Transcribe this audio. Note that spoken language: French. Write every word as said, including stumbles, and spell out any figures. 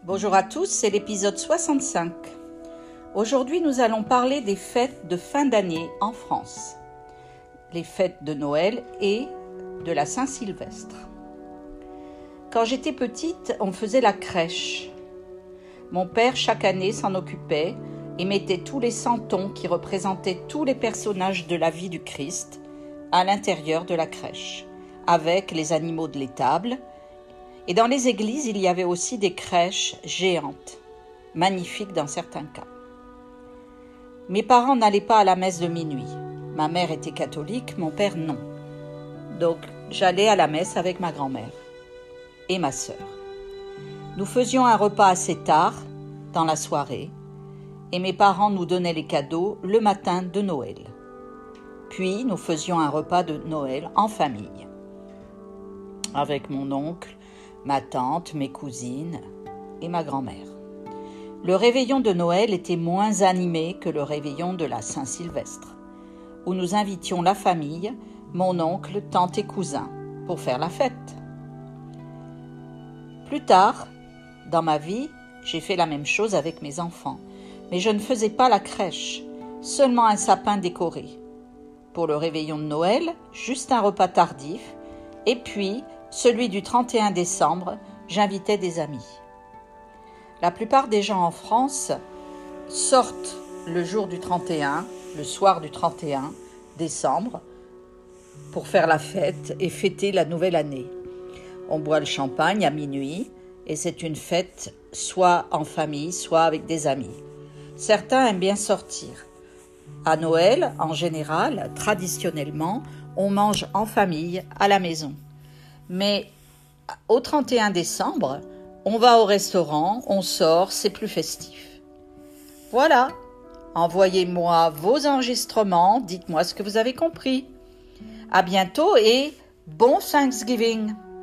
Bonjour à tous, c'est l'épisode soixante-cinq. Aujourd'hui, nous allons parler des fêtes de fin d'année en France, les fêtes de Noël et de la Saint-Sylvestre. Quand j'étais petite, on faisait la crèche. Mon père, chaque année, s'en occupait et mettait tous les santons qui représentaient tous les personnages de la vie du Christ à l'intérieur de la crèche, avec les animaux de l'étable. Et dans les églises, il y avait aussi des crèches géantes, magnifiques dans certains cas. Mes parents n'allaient pas à la messe de minuit. Ma mère était catholique, mon père non. Donc j'allais à la messe avec ma grand-mère et ma sœur. Nous faisions un repas assez tard, dans la soirée, et mes parents nous donnaient les cadeaux le matin de Noël. Puis nous faisions un repas de Noël en famille, avec mon oncle, ma tante, mes cousines et ma grand-mère. Le réveillon de Noël était moins animé que le réveillon de la Saint-Sylvestre, où nous invitions la famille, mon oncle, tante et cousins, pour faire la fête. Plus tard, dans ma vie, j'ai fait la même chose avec mes enfants, mais je ne faisais pas la crèche, seulement un sapin décoré. Pour le réveillon de Noël, juste un repas tardif, et puis celui du trente et un décembre, j'invitais des amis. La plupart des gens en France sortent le jour du trente et un, le soir du trente et un décembre, pour faire la fête et fêter la nouvelle année. On boit le champagne à minuit et c'est une fête soit en famille, soit avec des amis. Certains aiment bien sortir. À Noël, en général, traditionnellement, on mange en famille à la maison. Mais au trente et un décembre, on va au restaurant, on sort, c'est plus festif. Voilà, envoyez-moi vos enregistrements, dites-moi ce que vous avez compris. À bientôt et bon Thanksgiving!